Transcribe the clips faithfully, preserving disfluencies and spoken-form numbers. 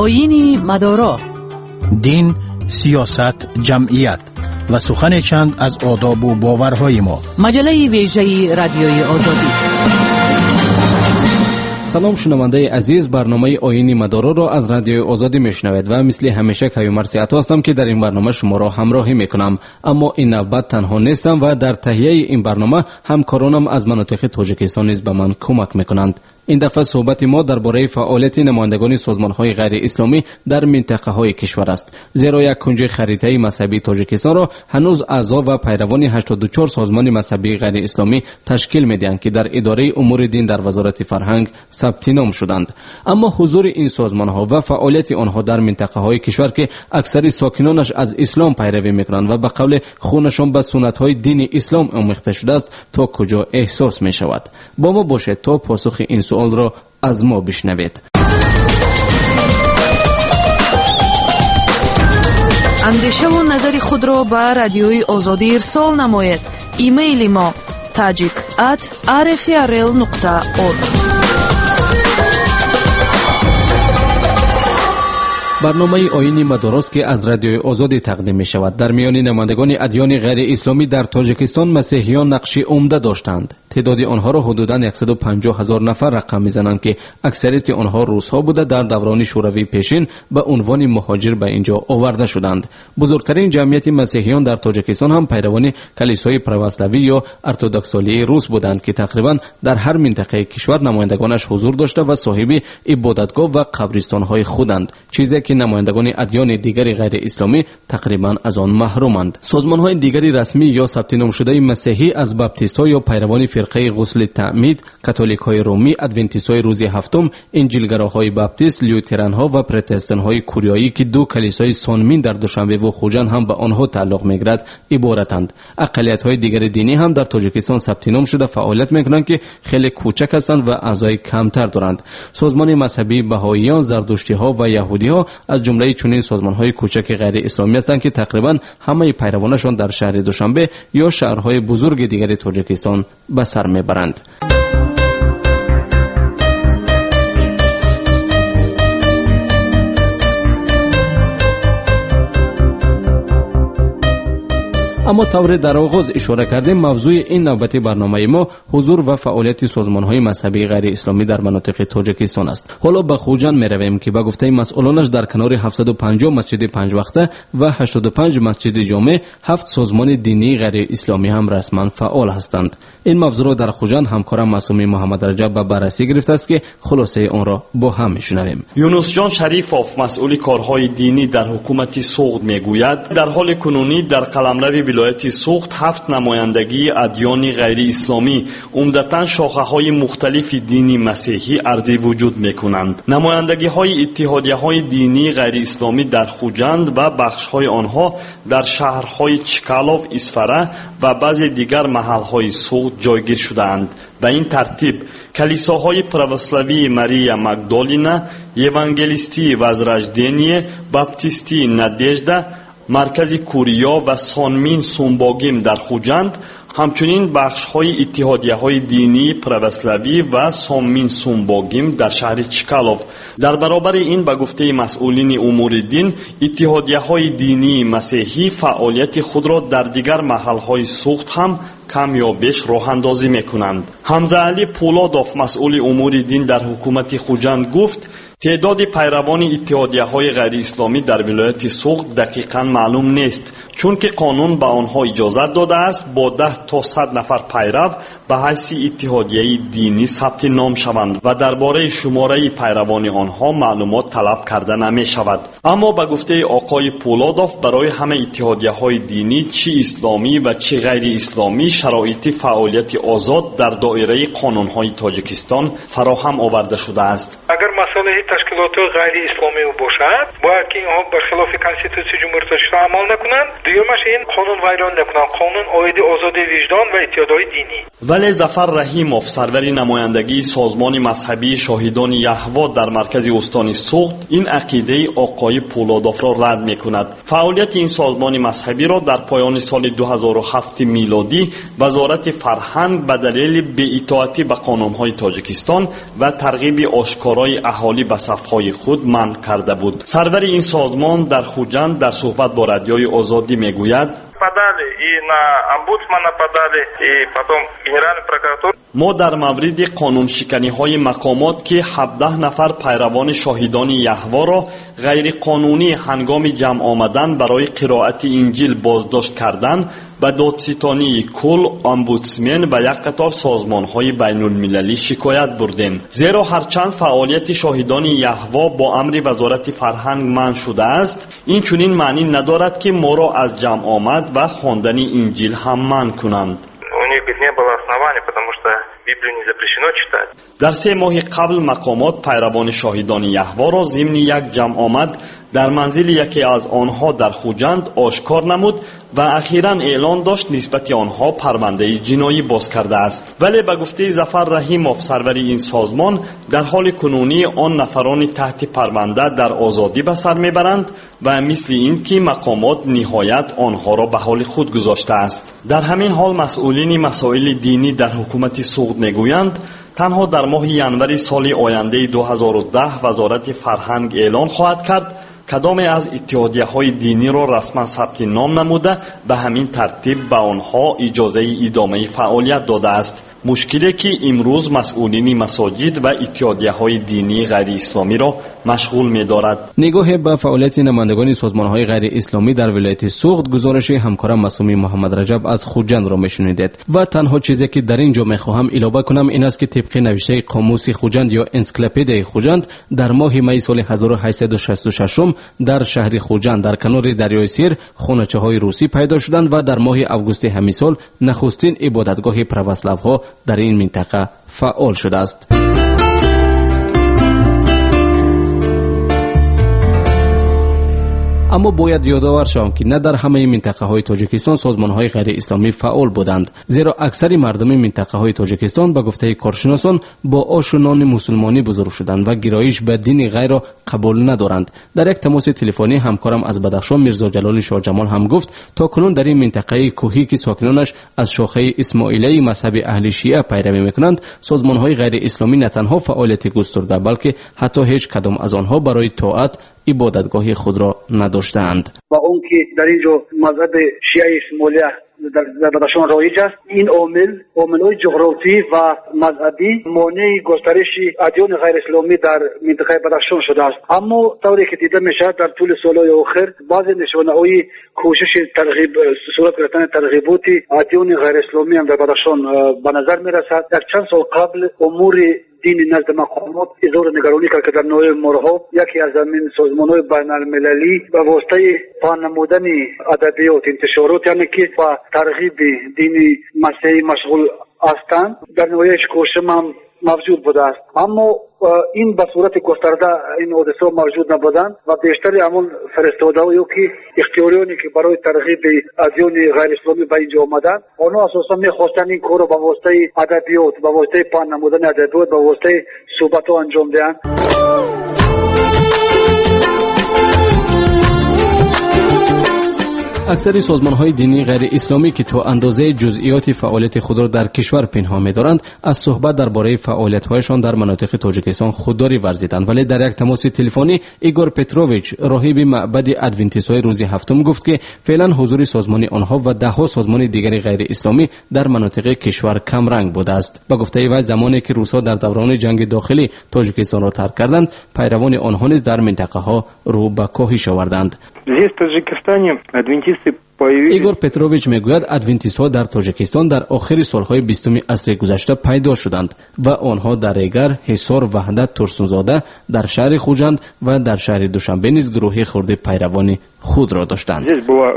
آیین مدارا، دین، سیاست، جمعیت و سخن چند از آداب و باورهای ما. مجله ویژه رادیوی آزادی. سلام شنونده عزیز، برنامه آیین مدارا را از رادیوی آزادی میشنوید و مثل همیشه کیومرث عطا هستم که در این برنامه شما را همراهی میکنم. اما این نوبت تنها نیستم و در تهیه این برنامه همکارانم از مناطق تاجیکستان نیز به من کمک میکنند. این دفعه صحبت ما درباره فعالیت نمایندگان سازمان‌های غیر اسلامی در منطقه‌های کشور است، زیرا یک کنج خریطه مذهبی تاجیکستان را هنوز اعضا و پیروان هشتاد و چهار سازمان مذهبی غیر اسلامی تشکیل می‌دهند که در اداره امور دین در وزارت فرهنگ ثبت نام شدند. اما حضور این سازمان‌ها و فعالیت آنها در منطقه‌های کشور که اکثر ساکنانش از اسلام پیروی می‌کنند و به قول خونشان به سنت‌های دین اسلام آمیخته شده است، تا کجا احساس می‌شود؟ با ما باشید تا پاسخ این سوال را از ما بشنوید. اندیشه و نظر خود را به رادیوی آزادی ارسال نمایید. ایمیل ما tajik at r f r l nokta org. برنامه آیین مداراست که از رادیوی آزادی تقدیم می شود. در میان نمایندگان ادیان غیر اسلامی در تاجیکستان مسیحیان نقش عمده داشتند. تعداد آنها را حدوداً صد و پنجاه هزار نفر رقم میزنند که اکثریت آنها روس ها بوده در دوران شوروی پیشین به عنوان مهاجر به اینجا آورده شدند. بزرگترین جمعیت مسیحیان در تاجیکستان هم پیروان کلیسای پروسلاوی یا ارتدوکسالی روس بودند که تقریباً در هر منطقه کشور نمایندگانش حضور داشته و صاحب عبادتگاه و قبرستان های خودند، چیزی که نمایندگان ادیان دیگری غیر اسلامی تقریبا از آن محرومند. سازمان‌های دیگری رسمی یا ثبت نام شده مسیحی از باپتیست‌ها یا پیروان فرقه غسل تعمید، کاتولیک‌های رومی، ادونتیست‌های روز هفتم، انجیلگراهای باپتیست، لوتران‌ها و پروتستان‌های کوریایی که دو کلیسای سانمین در دوشنبه و خوجند هم به آنها تعلق می‌گیرد عبارتند. اقلیت‌های دیگر دینی هم در تاجیکستان ثبت نام شده فعالیت می‌کنند که خیلی کوچک هستند و اعضای کمتر دارند. سازمان مذهبی بهائیان، زردشتی‌ها و یهودی‌ها از جمله چنین سازمان‌های کوچک غیر اسلامی هستند که تقریباً همه پیروانشان در شهر دوشنبه یا شهرهای بزرگ دیگر تاجیکستان به سر میبرند. اما طور در آغاز اشاره کردیم، موضوع این نوبتی برنامه ما حضور و فعالیت سازمان‌های مذهبی غیر اسلامی در مناطق تاجیکستان است. حالا به خوجند می‌رویم که به گفته مسئولانش در کنار هفتصد و پنجاه مسجد پنج وقته و هشتاد و پنج مسجد جامع، هفت سازمان دینی غیر اسلامی هم رسما فعال هستند. این موضوع را در خوجند همکارم معصومی محمد رجب به بررسی گرفته است که خلاصه آن را با هم می‌شنویم. یونس جان شریفوف مسئول کارهای دینی در حکومت سوخت میگوید در حال کنونی در قلمرو ولایت سوخت هفت نمایندگی ادیان غیر اسلامی عمدتاً شاخه‌های مختلف دینی مسیحی ارزی وجود می‌کنند. نمایندگی‌های اتحادیه‌های دینی غیر اسلامی در خوجند و بخش‌های آنها در شهرهای چکالوف، اسفره و بعضی دیگر محل‌های سوخت جایگیر شده‌اند. به این ترتیب کلیساهای پروسلاوی ماریا مگدالینا، ایوانگلیستی وزرجدینی، باپتیستی نادژدا، مرکز کوریا و سانمین سومباگیم در خوجند، همچنین بخش‌های اتحادیه‌های دینی پروسلاوی و سانمین سومباگیم در شهر چکالوف. در برابر این به گفته مسئولین امور دین، اتحادیه‌های دینی مسیحی فعالیت خود را در دیگر محل‌های سوخت هم کم یا بیش راه اندازی میکنند. حمزه علی پولادوف مسئول امور دین در حکومت خوجند گفت تعداد پیروان اتحادیه‌های غیر اسلامی در ولایت سوخت دقیقاً معلوم نیست، چون که قانون به آنها اجازه داده است با ده تا صد نفر پیرو به حیث اتحادیه دینی ثبت نام شوند و درباره شماره پیروان آنها معلومات طلب کرده نمی شود. اما به گفته آقای پولادوف برای همه اتحادیه‌های دینی چی اسلامی و چی غیر اسلامی شرایط فعالیت آزاد در دایره قانون‌های تاجیکستان فراهم آورده شده است. اگر مسئله تشکیلات غیر اسلامی باشد باید که اینها برخلاف کنستیتوسی جمهوری تاجیکستان عمل نکنند. دومش این قانون ویران نکنند، قانون آید آزادی وجدان و اتحادهای دینی. ولی ظفر رحیموف سرور نمایندگی سازمان مذهبی شاهدان یهوه در مرکز استان سوخت این عقیده آقای پولادوف را رد میکند. فعالیت این سازمان مذهبی را در پایان سال دو هزار و هفت میلادی وزارت فرهنگ به دلیل بی‌اطاعتی به قانون‌های تاجیکستان و ترغیب آشکارای اهالی به صف حرفهای خود منع کرده بود. سرور این سازمان در خوجند در صحبت با رادیوی آزادی میگوید подали и на омбудсмана подали и потом генеральный прокуратура. ما در مورد قانون شکنی های مقامات که هفده نفر پیروان شاهدان یهوا را غیر قانونی هنگام جمع آمدن برای قرائت انجیل بازداشت کردن به دادستانی کل، امبودسمن و یک قطار سازمان های بین المللی شکایت بردیم. زیرا هرچند فعالیت شاهدان یهوا با امر وزارت فرهنگ منع شده است، این چنین معنی ندارد که ما را از جمع آمد و خواندن انجیل هم منع کنند. در سه ماه قبل مقامات پیروان شاهدان یهوا را ضمن یک جمع آمد در منزل یکی از آنها در خوجند آشکار نمود و اخیراً اعلان داشت نسبت آنها پرونده جنایی باز کرده است. ولی به گفته ظفر رحیموف سرور این سازمان، در حال کنونی آن نفران تحت پرونده در آزادی به سر میبرند و مثل این که مقامات نهایت آنها را به حال خود گذاشته است. در همین حال مسئولین مسائل دینی در حکومت سوئد میگویند تنها در ماه ینوری سال آینده دو هزار و ده وزارت فرهنگ اعلان خواهد کرد کدام از اتحادیه های دینی را رسما ثبت نام نموده به همین ترتیب به آنها اجازه ادامه فعالیت داده است. مشکلی که امروز مسئولین مساجد و اتحادیه های دینی غیر اسلامی را مشغول می دارد. نگاه به فعالیت نمایندگان سازمان های غیر اسلامی در ولایت سوخت گزارش همکارم معصومی محمد رجب از خوجند را میشنیدید و تنها چیزی که در اینجا میخواهم اضافه کنم این است که طبق نوشته قاموس خوجند یا انسیکلوپدیای خوجند در ماه می سال هزار و هشتصد و شصت و شش در شهر خوجند در کنار دریای سیر خانچه های روسی پیدا شدند و در ماه اوگوست همین سال نخستین عبادتگاه پروسلاو ها در این منطقه فعال شده است. اما باید یادآور شوم که نه در همه منطقه های تاجیکستان سازمان های غیر اسلامی فعال بودند، زیرا اکثر مردم منطقه های تاجیکستان به گفته کارشناسان با آش و نان مسلمانی بزرگ شدند و گرایش به دین غیر را قبول ندارند. در یک تماس تلفنی همکارم از بدخشان میرزا جلال شاه جمال هم گفت تا کنون در این منطقه کوهی که ساکنانش از شاخه اسماعیلی مذهب اهل شیعه پیروی میکنند سازمان های غیر اسلامی نه تنها فعالیت گسترده بلکه حتی هیچ کدام از آنها برای طاعت عبادتگاه خود را نداشتند. و اون که در اینجا مذهب شیعه اسماعیلی در بدخشان رایج است، این عامل عامل‌های جغرافی و مذهبی مانع گسترش ادیان غیر اسلامی در منطقه بدخشان شده است. اما طوری که دیده میشه در طول سالهای اخیر بعضی نشانه‌های کوشش ترغیب صورت گرفتن ترغیبات ادیان غیر اسلامی هم در بدخشان به نظر میرسد. در چند سال قبل امور دین نزد مقامات اظهار نگرانی کرد که در نوع مرحوم یکی از همین سازمان‌های بین‌المللی به واسطه پا نمودن ادبیات انتشارات یعنی که با ترغیب دین مسیحی مشغول هستند در نوعش کوشش هم موجود بوده است. اما این به صورت گسترده این حادثه موجود نبودند و بیشتر همون فرستاده‌هایی که اختیاریانی که برای ترغیب ادیان غیر اسلامی به اینجا آمدند آنها اساسا می‌خواستند این کار را به واسطه ادبیات به واسطه پا نمودن ادبیات به واسطه صحبت‌ها انجام دهند. اکثر سازمان‌های دینی غیر اسلامی که تا اندازه جزئیات فعالیت خود را در کشور پنهان می‌دارند از صحبت درباره فعالیت‌هایشان در مناطق تاجیکستان خودداری ورزیدند، ولی در یک تماس تلفنی ایگور پتروویچ راهب معبد ادونتیست‌های روز هفتم گفت که فعلا حضور سازمان آنها و ده‌ها سازمان دیگر غیر اسلامی در مناطق کشور کم رنگ بوده است. با گفته وی زمانی که روس‌ها در دوران جنگ داخلی تاجیکستان را ترک کردند پیروان آنها نیز در منطقه‌ها رو به کاهش آوردند. ایگور پتروویچ میگوید ادونتیست ها در تاجیکستان در آخر سالهای بیستم عصر گذشته پیدا شدند و آنها در ریگر، حصار، وحدت، ترسونزاده، در شهر خوجند و در شهر دوشنبه نیز گروهی خرد پیروان خود را داشتند.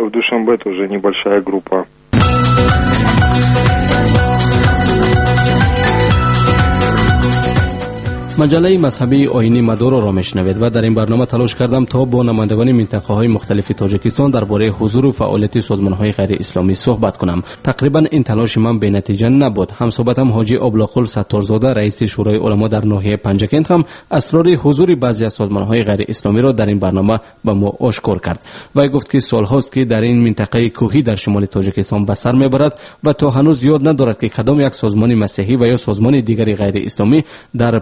مجله مذهبی آیینی مدارا را میشنوید و در این برنامه تلاش کردم تا با نمایندگان منطقه های مختلف تاجیکستان درباره حضور و فعالیت سازمان های غیر اسلامی صحبت کنم. تقریبا این تلاش من به نتیجه نبود. همصحبتم حاجی ابوالقل ستارزاده رئیس شورای علما در ناحیه پنجکند هم اسرار حضور بعضی از سازمان های غیر اسلامی را در این برنامه به ما آشکار کرد. وی گفت که سالهاست که در این منطقه کوهی در شمال تاجیکستان به سر میبرد و تا هنوز یاد ندارد که کدام یک سازمان مسیحی و یا سازمان دیگری غیر اسلامی در پنجکند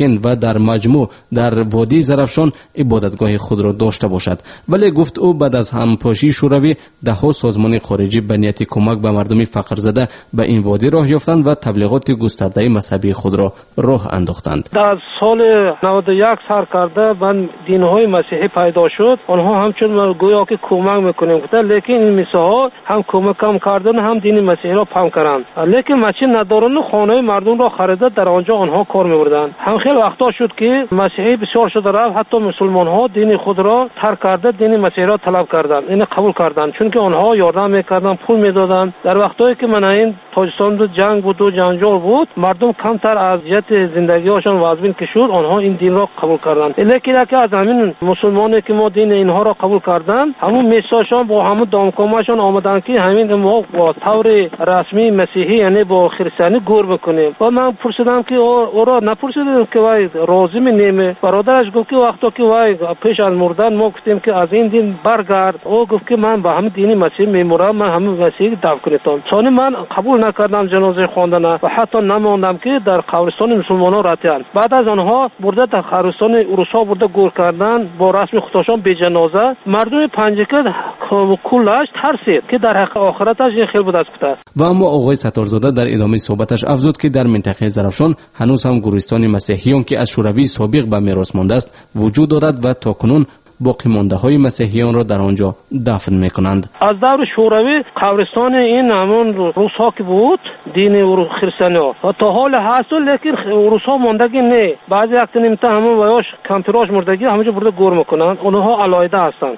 ساکن و در مجموع در وادی زرافشان عبادتگاه خود را داشته باشد. ولی گفت او بعد از همپاشی شوروی دهها سازمان خارجی به نیت کمک به مردم فقر زده به این وادی راه یافتند و تبلیغات گسترده مذهبی خود را راه انداختند. در سال نود و یک سر کرده من دین‌های مسیحی پیدا شد. آنها همچون گویا که کمک میکنیم گفتن، لیکن این مسیحا هم کمک کم کردن هم دین مسیحی را پام کردند. لیکن مسجد ندارن، خانه مردم را خریده در آنجا آنها کار می‌بردند. هم خیلی وقتا شد که مسیحی بسیار شده رفت، حتی مسلمان ها دین خود را ترک کرده دین مسیحی را طلب کردند، این قبول کردند، چون که آنها یاردم میکردند، پول میدادند. در وقتایی که من این تاجیکستان بود جنگ بود و جنجال بود، مردم کمتر از جهت زندگیشان وازبین که شد، آنها این دین را قبول کردند. لیکن که از همین مسلمانی که ما دین اینها را قبول کردند، همون میثاقشان با همون دامکامشان آمدن که همین ما با طور رسمی مسیحی یعنی با خریستانی گور بکنیم. و من پرسیدم که او را نپرسیدم که وای راضی می‌نیمه. برادرش گفت که وقتا که وای پیش از مردن ما گفتیم که از این دین برگرد، او گفت که من با همین دین مسیحی میمورم، من همین مسیحی دفن کنیتم. چون من قبول نکردم جنازه خواندن و حتی نماندم که در قبرستان مسلمانان رفتن. بعد از آنها برده در قبرستان اروسا برده گور کردن با رسم خودشان به جنازه. مردم پنجکه کلش ترسید که در حق آخرتش این خیلی بود است. و اما آقای ستارزاده در ادامه صحبتش افزود که در منطقه زرافشان هنوز هم گورستان مسیحیان که از شوروی سابق به میراث مانده است وجود دارد و تاکنون باقی مانده های مسیحیان را در آنجا دفن میکنند. از دور شوروی قبرستان این همون روس ها که بود دین خریستانی ها و تا حال هست، لیکن روس ها ماندگی نه. بعضی وقت نمیته همون ویاش کمپیراش مردگی همونجا برده گور میکنند، اونها علایده هستند.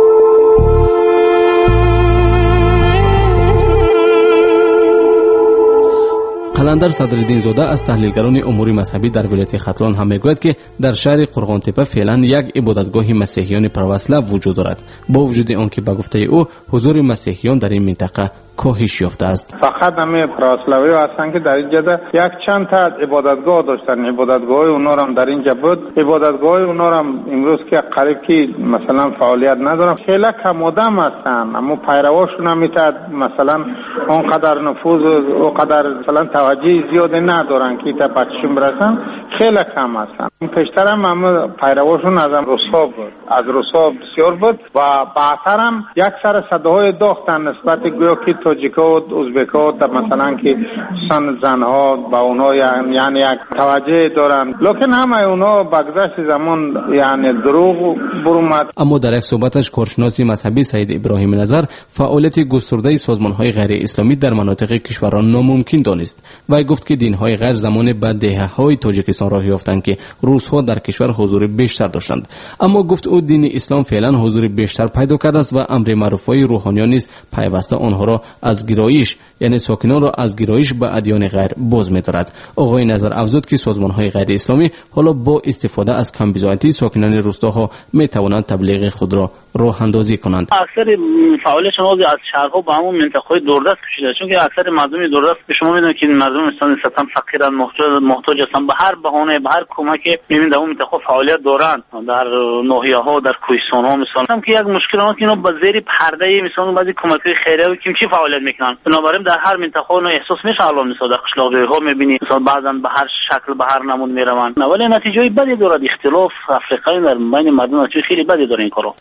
قلندر صدرالدین زاده از تحلیلگران امور مذهبی در ولایت ختلان هم میگوید که در شهر قرغانتپه فعلا یک عبادتگاه مسیحیان پروسله وجود دارد، با وجود آنکه به گفته او حضور مسیحیان در این منطقه کاهش یافته است. فقط همه پروسلوی هستن که در اینجا یک چند تا عبادتگاه داشتن. عبادتگاه اونا هم در اینجا بود. عبادتگاه اونا هم امروز که قریب که مثلا فعالیت ندارن، خیلی کم آدم هستن، اما پیرواشون هم میتاد مثلا اونقدر نفوذ و اونقدر مثلا توجه زیاد ندارن که تا پاتشون برسن، خیلی کم هستن. پیشتر هم هم پیرواشون از روسا بود، از روسا بسیار بود و بعدتر هم یک سر صداهای داختن نسبت گویا که تاجیکا و ازبکا در مثلا که سن زنها با اونا یعنی یک توجه دارن، لکن همه اونا با گذشت زمان یعنی دروغ برومد. اما در یک صحبتش کارشناس مذهبی سید ابراهیم نظر فعالیت گسترده سازمان‌های غیر اسلامی در مناطق کشوران ناممکن دانست و گفت که دین‌های غیر زمان بعد دهه‌های تاجیکستان راه یافتند که روس‌ها در کشور حضور بیشتر داشتند. اما گفت او دین اسلام فعلا حضور بیشتر پیدا کرده است و امر معروف‌های روحانیان نیز پیوسته آنها را از گرایش یعنی ساکنان را از گرایش به ادیان غیر باز می‌دارد. آقای نظر افزود که سازمان‌های غیر اسلامی حالا با استفاده از کم بضاعتی ساکنان روستاها می‌توانند تبلیغ خود را راه اندازی کنند. اکثر فعالیت شما از شهرها با همون منطقه‌های دوردست کشیده، چون که اکثر مردم دوردست که شما می‌دونید که مردم استان نسبتاً فقیرن، محتاج محتاج هستن، به هر بهانه به هر کمکی می‌بینید در اون منطقه فعالیت دارن. در ناحیه‌ها در کوهستان‌ها مثلا هم که یک مشکل اون که اینا با زیر پرده مثلا بعضی کمک‌های خیریه که چی فعالیت میکنن، بنابراین در هر منطقه اون احساس میشه الان مثلا در قشلاق‌ها می‌بینید مثلا بعضن به هر شکل به هر نمود میرون، ولی نتیجه بدی داره. اختلاف افریقایی در بین مردم چه خیلی بدی داره این کارو.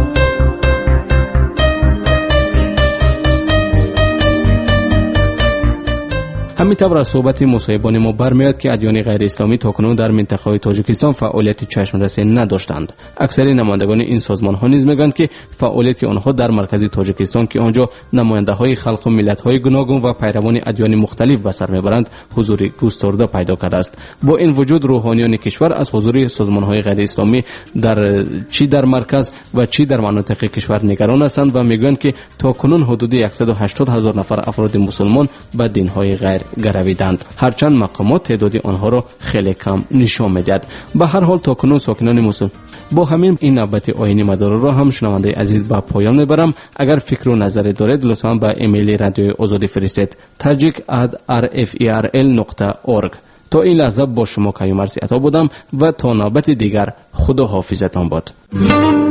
همینطور از صحبت مصاحبان ما برمیاد که ادیان غیر اسلامی تاکنون در منطقه تاجیکستان فعالیت چشمرسی نداشتند. اکثر نمایندگان این سازمان ها نیز میگویند که فعالیت آنها در مرکز تاجیکستان که آنجا نماینده های خلق و ملت های گوناگون و پیروان ادیان مختلف به سر میبرند حضور گسترده پیدا کرده است. با این وجود روحانیان کشور از حضور سازمان های غیر اسلامی در چی در مرکز و چی در مناطق کشور نگران هستند و میگویند که تاکنون حدود صد و هشتاد هزار نفر افراد مسلمان به دین های غیر گرویدند، هرچند مقامات تعدادی آنها را خیلی کم نشان میدهد. به هر حال تاکنون ساکنان مسلمان با همین این نوبت آیین مدار را هم شنونده عزیز به پایان میبرم. اگر فکر و نظری دارید لطفا به ایمیل رادیوی آزادی فرستید تاجیک ات آر اف ای آر ال نقطه اورگ. تا این لحظه با شما کیومرثی عطا بودم و تا نوبت دیگر خدا حافظتان باد.